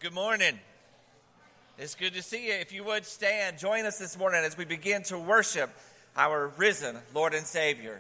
Good morning. It's good to see you. If you would stand, join us this morning as we begin to worship our risen Lord and Savior.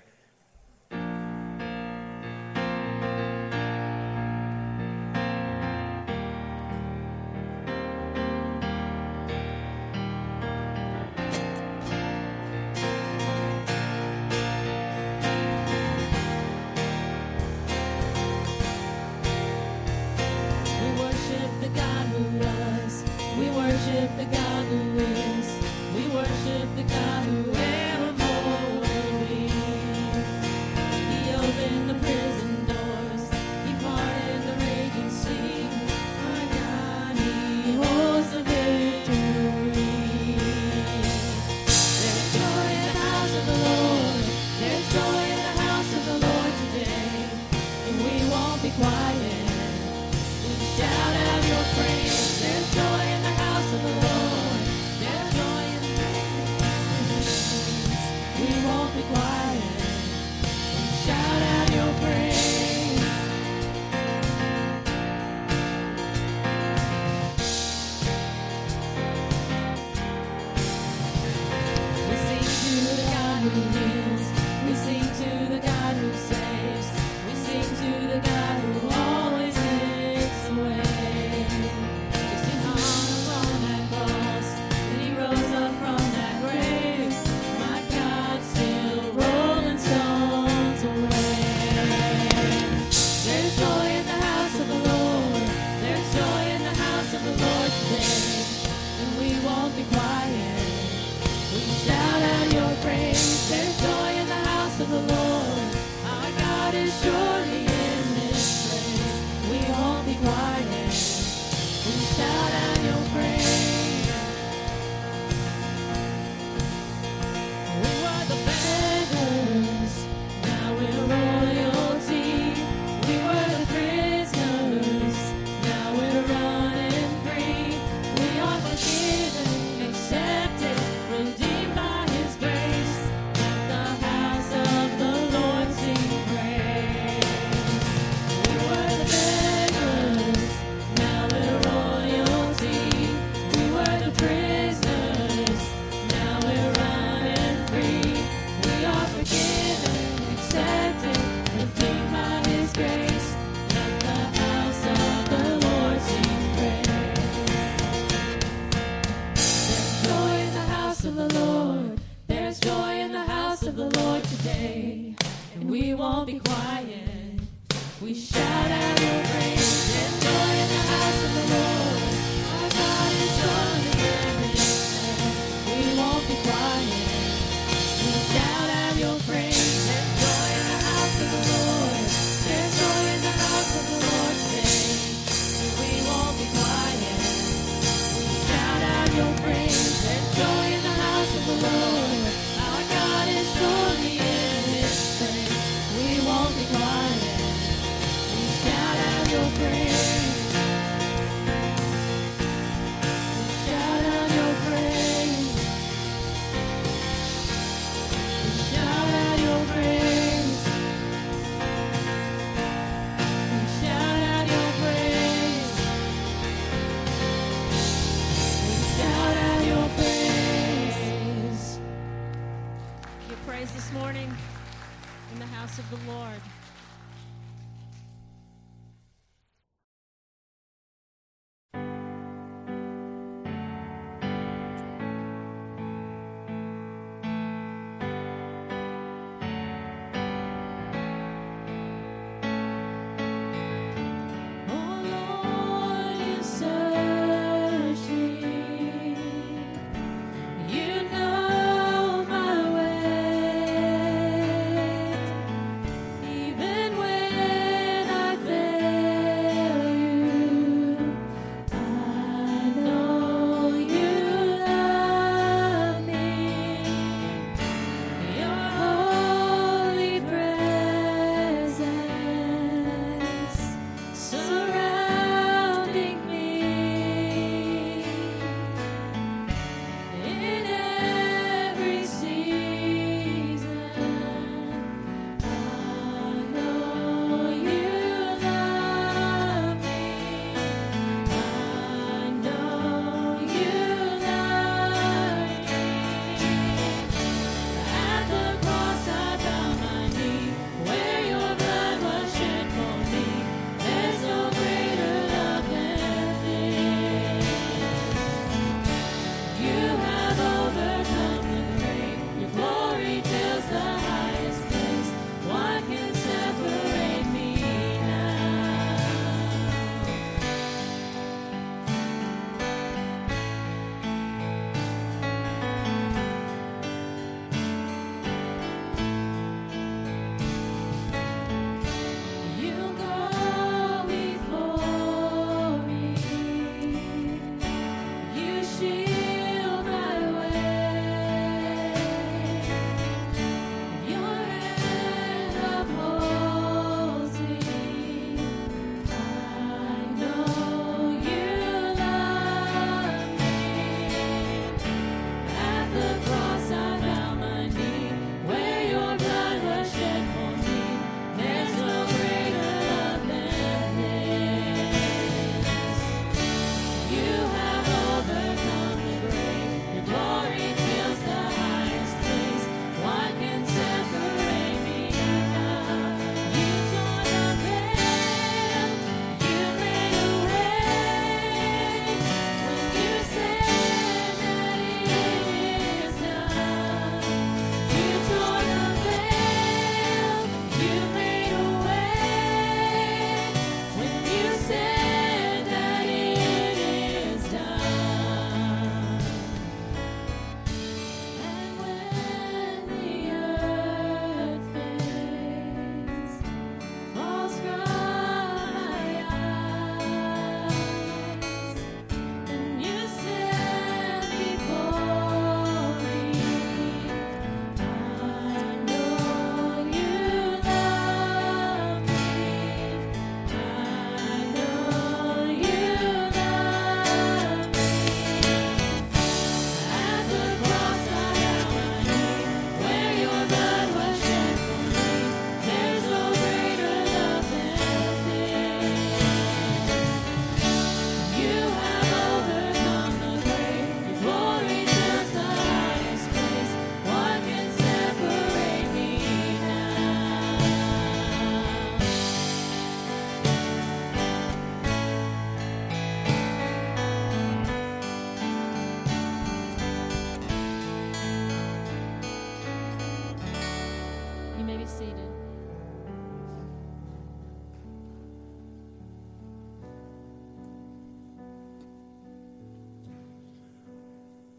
This morning in the house of the Lord.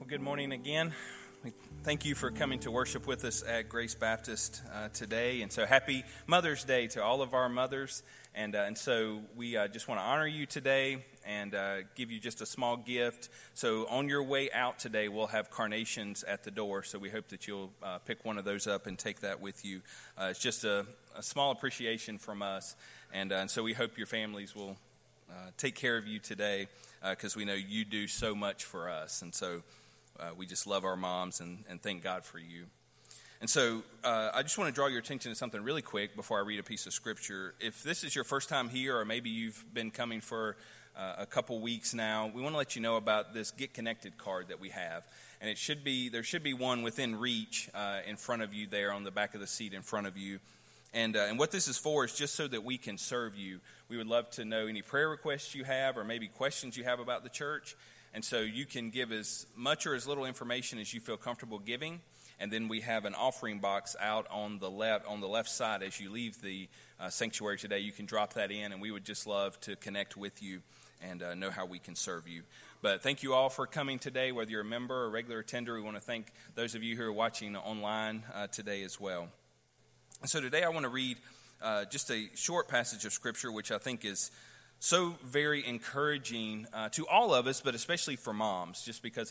Good morning again. Thank you for coming to worship with us at Grace Baptist today. And so happy Mother's Day to all of our mothers. And so we just want to honor you today and give you just a small gift. So on your way out today, we'll have carnations at the door. So we hope that you'll pick one of those up and take that with you. It's just a small appreciation from us. And so we hope your families will take care of you today because we know you do so much for us. And so we just love our moms and thank God for you. And so I just want to draw your attention to something really quick before I read a piece of Scripture. If this is your first time here, or maybe you've been coming for a couple weeks now, we want to let you know about this Get Connected card that we have. And there should be one within reach in front of you there on the back of the seat in front of you. And what this is for is just so that we can serve you. We would love to know any prayer requests you have or maybe questions you have about the church. And so you can give as much or as little information as you feel comfortable giving. And then we have an offering box out on the left side as you leave the sanctuary today. You can drop that in, and we would just love to connect with you and know how we can serve you. But thank you all for coming today, whether you're a member or regular attender. We want to thank those of you who are watching online today as well. And so today I want to read just a short passage of Scripture, which I think is so very encouraging to all of us, but especially for moms, just because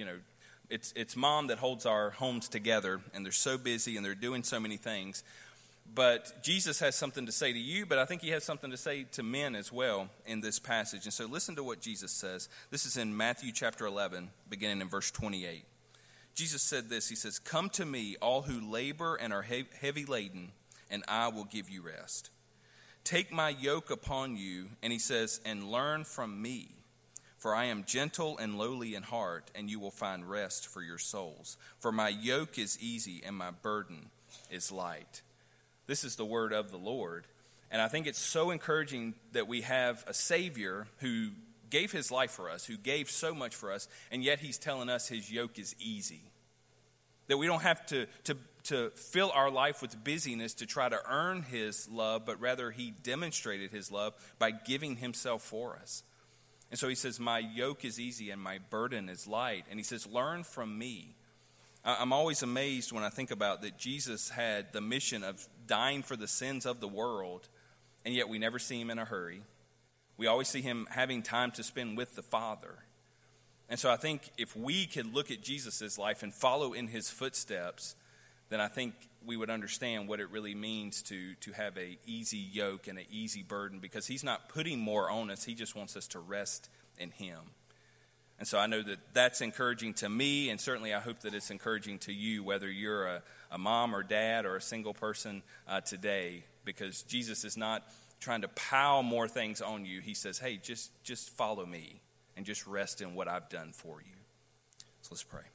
it's mom that holds our homes together, and they're so busy and they're doing so many things. But Jesus has something to say to you, but I think he has something to say to men as well in this passage. And so listen to what Jesus says. This is in Matthew chapter 11, beginning in verse 28. Jesus said this, he says, "Come to me, all who labor and are heavy laden, and I will give you rest. Take my yoke upon you," and he says, "and learn from me. For I am gentle and lowly in heart, and you will find rest for your souls. For my yoke is easy and my burden is light." This is the word of the Lord. And I think it's so encouraging that we have a Savior who gave his life for us, who gave so much for us, and yet he's telling us his yoke is easy. That we don't have to fill our life with busyness to try to earn his love, but rather he demonstrated his love by giving himself for us. And so he says, "My yoke is easy and my burden is light." And he says, "Learn from me." I'm always amazed when I think about that Jesus had the mission of dying for the sins of the world, and yet we never see him in a hurry. We always see him having time to spend with the Father. And so I think if we could look at Jesus' life and follow in his footsteps, then I think we would understand what it really means to have an easy yoke and an easy burden, because he's not putting more on us. He just wants us to rest in him. And so I know that that's encouraging to me, and certainly I hope that it's encouraging to you, whether you're a mom or dad or a single person today, because Jesus is not trying to pile more things on you. He says, hey, just follow me and just rest in what I've done for you. So let's pray.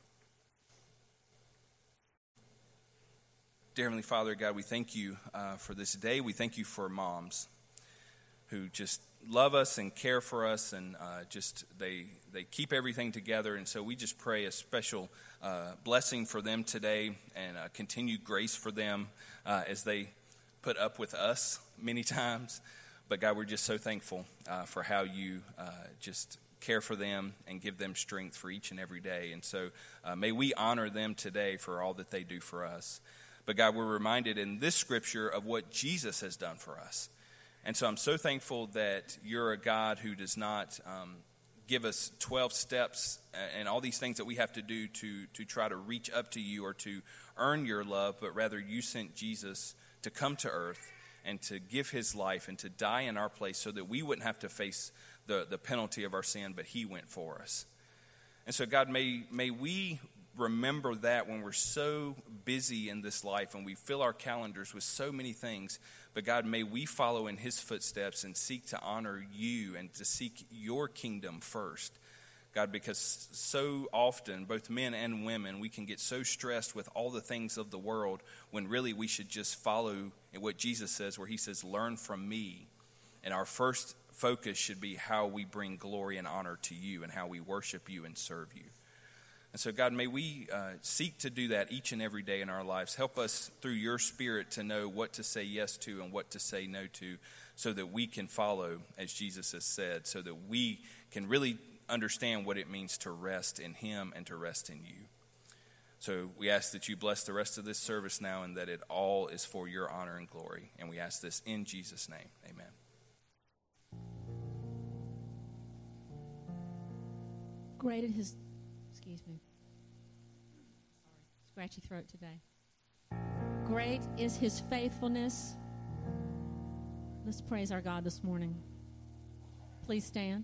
Dear Heavenly Father, God, we thank you for this day. We thank you for moms who just love us and care for us, and they keep everything together. And so we just pray a special blessing for them today, and continued grace for them as they put up with us many times. But God, we're just so thankful for how you just care for them and give them strength for each and every day. And so may we honor them today for all that they do for us. But God, we're reminded in this scripture of what Jesus has done for us. And so I'm so thankful that you're a God who does not give us 12 steps and all these things that we have to do to try to reach up to you or to earn your love, but rather you sent Jesus to come to earth and to give his life and to die in our place so that we wouldn't have to face the penalty of our sin, but he went for us. And so God, may we remember that when we're so busy in this life and we fill our calendars with so many things. But God, may we follow in his footsteps and seek to honor you and to seek your kingdom first. God, because so often, both men and women, we can get so stressed with all the things of the world when really we should just follow what Jesus says, where he says, learn from me. And our first focus should be how we bring glory and honor to you and how we worship you and serve you. And so, God, may we seek to do that each and every day in our lives. Help us through your Spirit to know what to say yes to and what to say no to, so that we can follow as Jesus has said, so that we can really understand what it means to rest in him and to rest in you. So we ask that you bless the rest of this service now and that it all is for your honor and glory. And we ask this in Jesus' name. Amen. Great is his, scratchy throat today. Great is his faithfulness. Let's praise our God this morning. Please stand.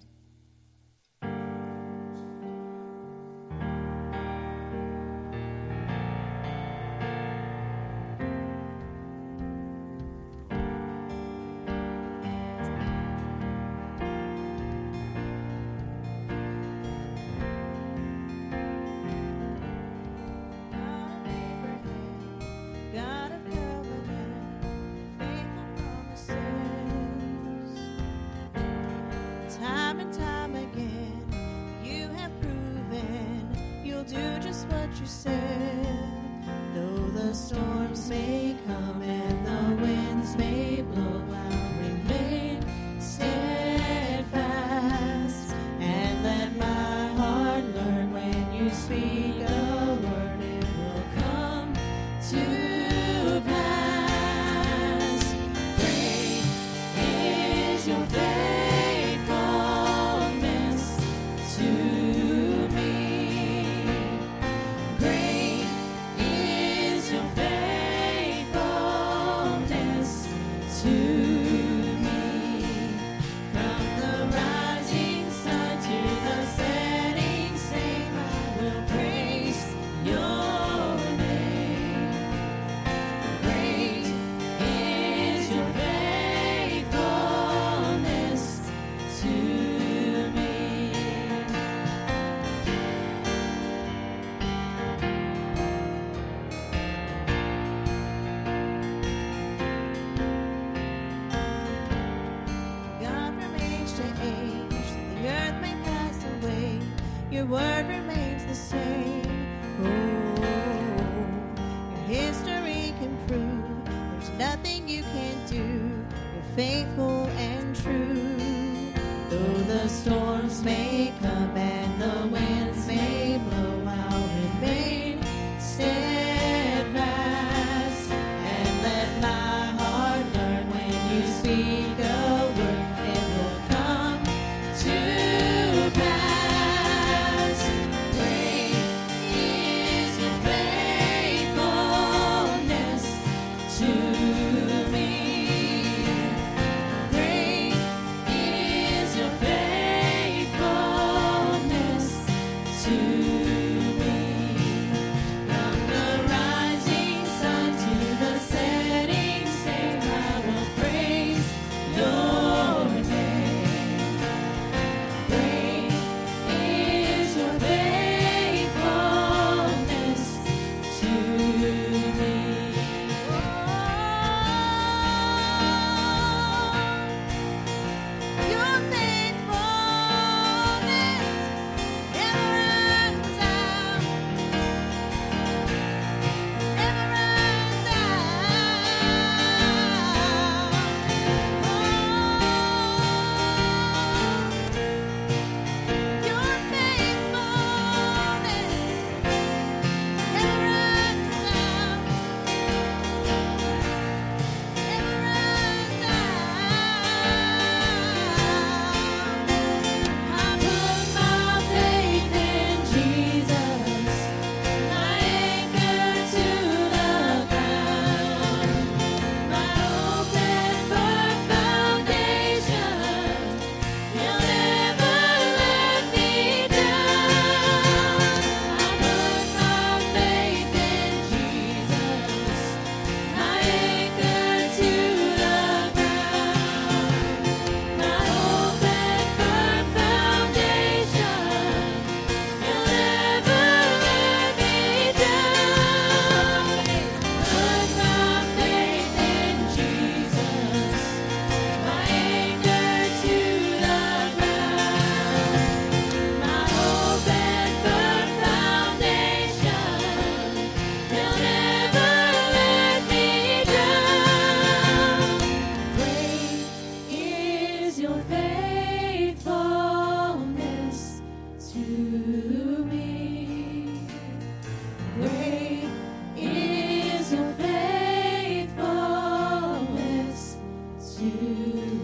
you.